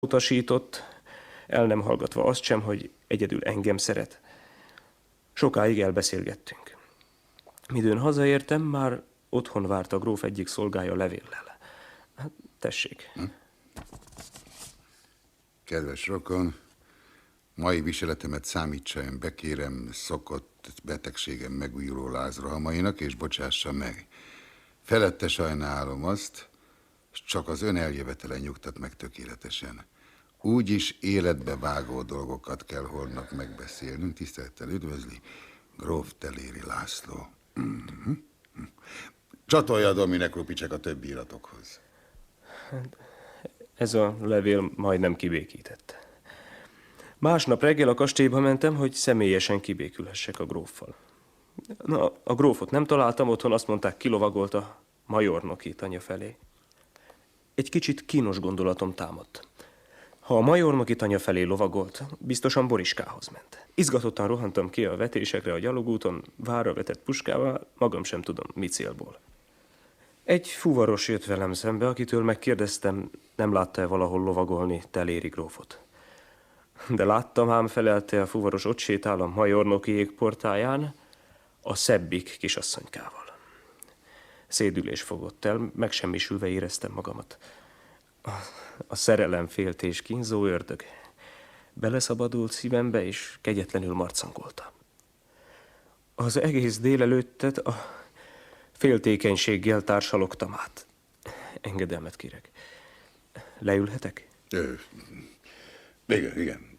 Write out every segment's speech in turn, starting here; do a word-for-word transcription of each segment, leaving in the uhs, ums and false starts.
utasított, el nem hallgatva azt sem, hogy egyedül engem szeret. Sokáig elbeszélgettünk. Midőn hazaértem, már otthon várt a gróf egyik szolgája levéllel. Hát, tessék. Hm? Kedves rokon, mai viseletemet számítsa ön be, kérem, szokott betegségem megújuló lázrohamainak, és bocsássa meg. Felette sajnálom azt, és csak az ön eljövetele nyugtat meg tökéletesen. Úgyis életbe vágó dolgokat kell holnap megbeszélnünk. Tisztelettel üdvözli, gróf Teléri László. Mm-hmm. Csatolja a Dominik Rupicsek a többi iratokhoz. Ez a levél majdnem kibékített. Másnap reggel a kastélyba mentem, hogy személyesen kibékülhessek a gróffal. Na, a grófot nem találtam otthon, azt mondták, kilovagolt a majornoki tanya felé. Egy kicsit kínos gondolatom támadt. Ha a majornoki tanya felé lovagolt, biztosan Boriskához ment. Izgatottan rohantam ki a vetésekre a gyalogúton, várra vetett puskával, magam sem tudom, mi célból. Egy fuvaros jött velem szembe, akitől megkérdeztem, nem látta-e valahol lovagolni Teléri grófot. De láttam, ám felelte a fuvaros, ott sétál a majornoki jégportáján, a szebbik kisasszonykával. Szédülés fogott el, megsemmisülve éreztem magamat. A szerelem féltés kínzó ördög beleszabadult szívembe, és kegyetlenül marcangolta. Az egész délelőttet a féltékenységgel társalogtam át. Engedelmet kérek. Leülhetek? Ö, igen, igen.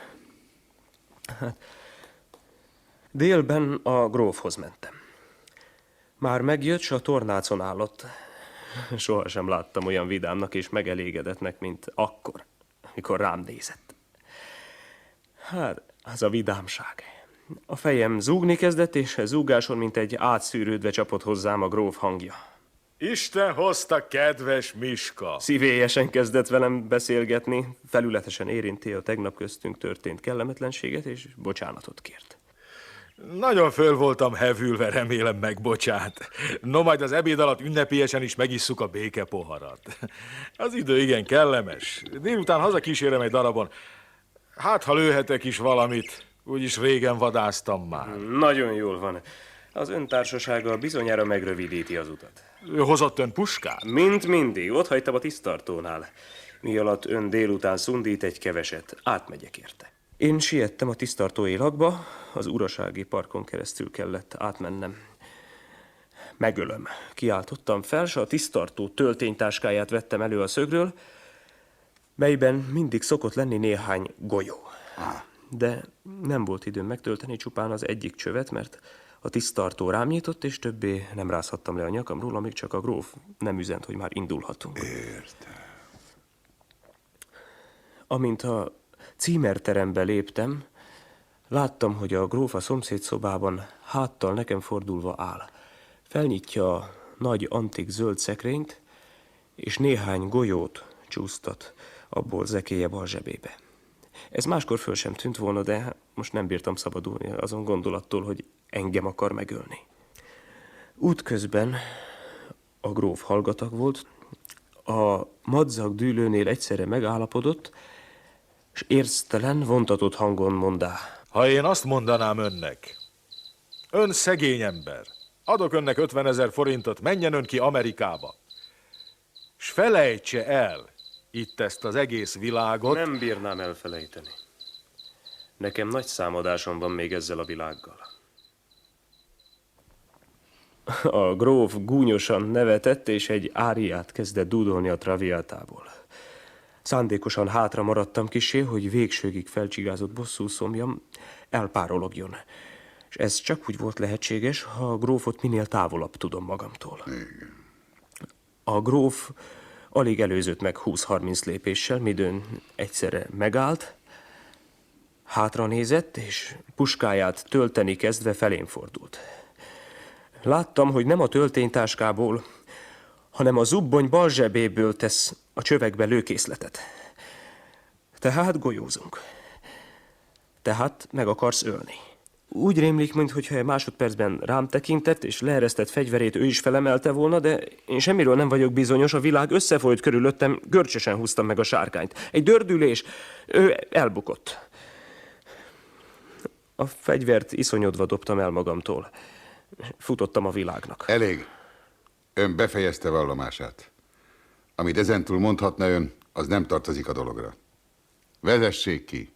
Hát, délben a grófhoz mentem. Már megjött, s a tornácon állott. Sohasem láttam olyan vidámnak és megelégedetnek, mint akkor, mikor rám nézett. Hát, az a vidámság. A fejem zúgni kezdett, és zúgáson, mint egy átszűrődve csapott hozzám a gróf hangja. Isten hozta, kedves Miska! Szívélyesen kezdett velem beszélgetni, felületesen érinti a tegnap köztünk történt kellemetlenséget, és bocsánatot kért. Nagyon föl voltam hevülve, remélem megbocsát. No, majd az ebéd alatt ünnepélyesen is megisszuk a békepoharat. Az idő igen kellemes. Délután hazakísérem egy darabon. Hát, ha lőhetek is valamit, úgyis régen vadáztam már. Nagyon jól van. Az ön társasága bizonyára megrövidíti az utat. Hozott ön puskát? Mint mindig. Ott hagytam a tisztartónál. Mi alatt ön délután szundít egy keveset. Átmegyek érte. Én siettem a tisztartói lakba, az urasági parkon keresztül kellett átmennem. Megölöm. Kiáltottam fel, s a tisztartó tölténytáskáját vettem elő a szögről, melyben mindig szokott lenni néhány golyó. De nem volt időm megtölteni csupán az egyik csövet, mert a tisztartó rám nyitott, és többé nem rázhattam le a nyakamról, amíg csak a gróf nem üzent, hogy már indulhatunk. Értem. Amint a címerterembe léptem, láttam, hogy a gróf a szomszédszobában háttal nekem fordulva áll. Felnyitja a nagy antik zöld szekrényt, és néhány golyót csúsztat abból zekéje bal zsebébe. Ez máskor föl sem tűnt volna, de most nem bírtam szabadulni azon gondolattól, hogy engem akar megölni. Útközben a gróf hallgatag volt, a madzag dűlőnél egyszerre megállapodott, és érztelen, vontatott hangon mondá. Ha én azt mondanám önnek, ön szegény ember, adok önnek ötvenezer forintot, menjen ön ki Amerikába, s felejtse el itt ezt az egész világot. Nem bírnám elfelejteni. Nekem nagy számadásom van még ezzel a világgal. A gróf gúnyosan nevetett, és egy áriát kezdett dúdolni a traviátából. Szándékosan hátra maradtam kissé, hogy végsőgig felcsigázott bosszú szomjam elpárologjon. És ez csak úgy volt lehetséges, ha a grófot minél távolabb tudom magamtól. Igen. A gróf alig előzött meg húsz-harminc lépéssel, midőn egyszerre megállt, hátra nézett, és puskáját tölteni kezdve felém fordult. Láttam, hogy nem a tölténytáskából, hanem a zubbony bal zsebéből tesz a csövekbe lőkészletet. Tehát golyózunk. Tehát meg akarsz ölni. Úgy rémlik, mintha egy másodpercben rám tekintett, és leeresztett fegyverét ő is felemelte volna, de én semmiről nem vagyok bizonyos, a világ összefolyt körülöttem, görcsösen húztam meg a sárkányt. Egy dördülés, ő elbukott. A fegyvert iszonyodva dobtam el magamtól. Futottam a világnak. Elég. Ön befejezte vallomását. Amit ezentúl mondhatna ön, az nem tartozik a dologra. Vezessék ki.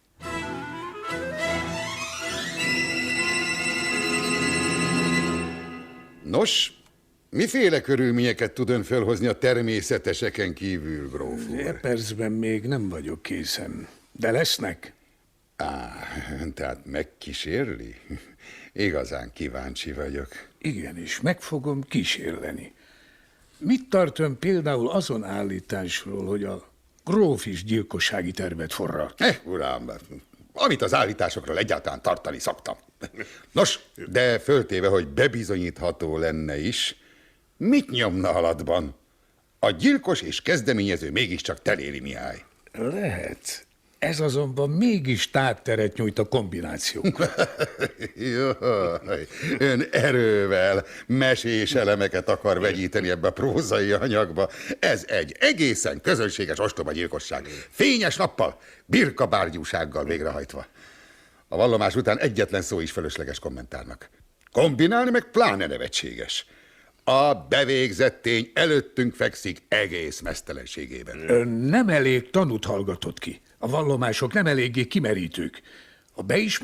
Nos, miféle körülményeket tud ön felhozni a természeteseken kívül, gróf úr? E percben még nem vagyok készen, de lesznek. Á, tehát megkísérli? Igazán kíváncsi vagyok. Igenis, meg fogom kísérleni. Mit tart ön például azon állításról, hogy a gróf is gyilkossági tervet forralt? Eh, uram, amit az állításokról egyáltalán tartani szoktam. Nos, de föltéve, hogy bebizonyítható lenne is, mit nyomna alatban? A gyilkos és kezdeményező mégiscsak Teléri Mihály. Lehet. Ez azonban mégis tápteret nyújt a kombinációkra. Jaj, ön erővel mesés elemeket akar vegyíteni ebbe a prózai anyagba. Ez egy egészen közönséges ostoba gyilkosság. Fényes nappal, birkabárgyúsággal végrehajtva. A vallomás után egyetlen szó is fölösleges kommentárnak. Kombinálni meg pláne nevetséges. A bevégzett tény előttünk fekszik egész meztelenségében. Ön nem elég tanút hallgatott ki. A vallomások nem eléggé kimerítők. A beismerés